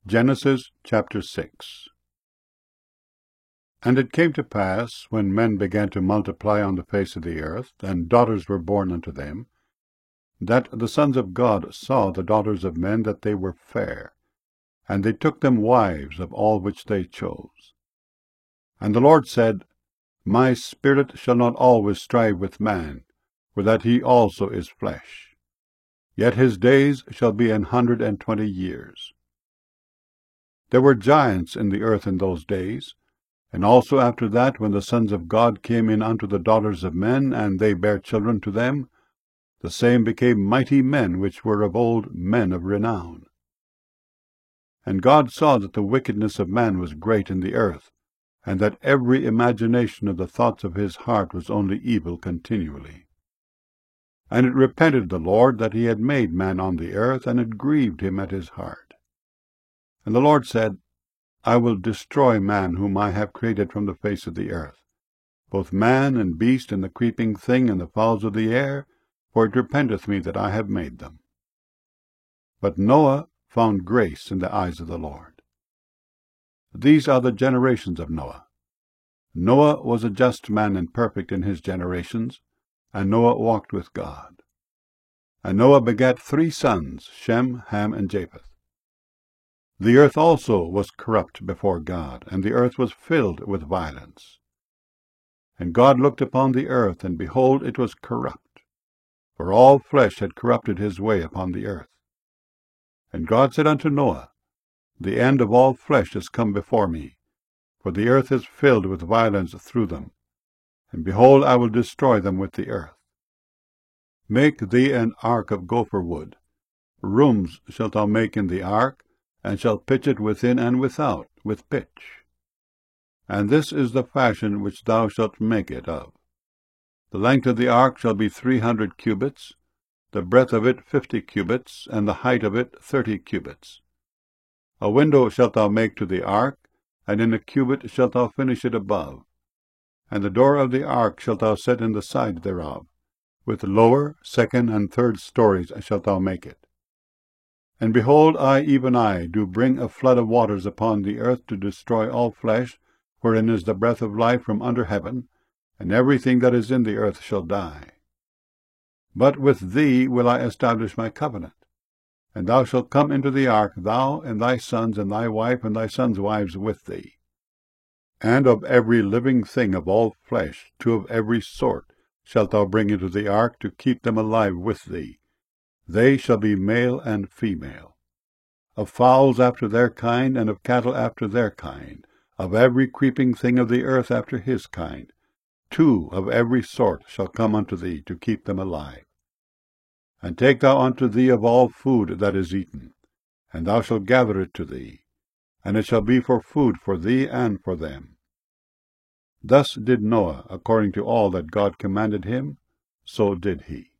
Genesis chapter 6. And it came to pass, when men began to multiply on the face of the earth, and daughters were born unto them, that the sons of God saw the daughters of men that they were fair, and they took them wives of all which they chose. And the Lord said, My spirit shall not always strive with man, for that he also is flesh. Yet his days shall be 120 years. There were giants in the earth in those days, and also after that, when the sons of God came in unto the daughters of men, and they bare children to them, the same became mighty men, which were of old men of renown. And God saw that the wickedness of man was great in the earth, and that every imagination of the thoughts of his heart was only evil continually. And it repented the Lord that he had made man on the earth, and it grieved him at his heart. And the Lord said, I will destroy man whom I have created from the face of the earth, both man and beast, and the creeping thing, and the fowls of the air, for it repenteth me that I have made them. But Noah found grace in the eyes of the Lord. These are the generations of Noah. Noah was a just man and perfect in his generations, and Noah walked with God. And Noah begat 3 sons, Shem, Ham, and Japheth. The earth also was corrupt before God, and the earth was filled with violence. And God looked upon the earth, and behold, it was corrupt, for all flesh had corrupted his way upon the earth. And God said unto Noah, The end of all flesh is come before me, for the earth is filled with violence through them, and behold, I will destroy them with the earth. Make thee an ark of gopher wood. Rooms shalt thou make in the ark, and shalt pitch it within and without with pitch. And this is the fashion which thou shalt make it of. The length of the ark shall be 300 cubits, the breadth of it 50 cubits, and the height of it 30 cubits. A window shalt thou make to the ark, and in a cubit shalt thou finish it above. And the door of the ark shalt thou set in the side thereof. With lower, second, and third stories shalt thou make it. And behold, I, even I, do bring a flood of waters upon the earth to destroy all flesh, wherein is the breath of life from under heaven, and everything that is in the earth shall die. But with thee will I establish my covenant, and thou shalt come into the ark, thou and thy sons, and thy wife, and thy sons' wives with thee. And of every living thing of all flesh, 2 of every sort, shalt thou bring into the ark, to keep them alive with thee. They shall be male and female. Of fowls after their kind, and of cattle after their kind, of every creeping thing of the earth after his kind, 2 of every sort shall come unto thee, to keep them alive. And take thou unto thee of all food that is eaten, and thou shalt gather it to thee, and it shall be for food for thee and for them. Thus did Noah, according to all that God commanded him, so did he.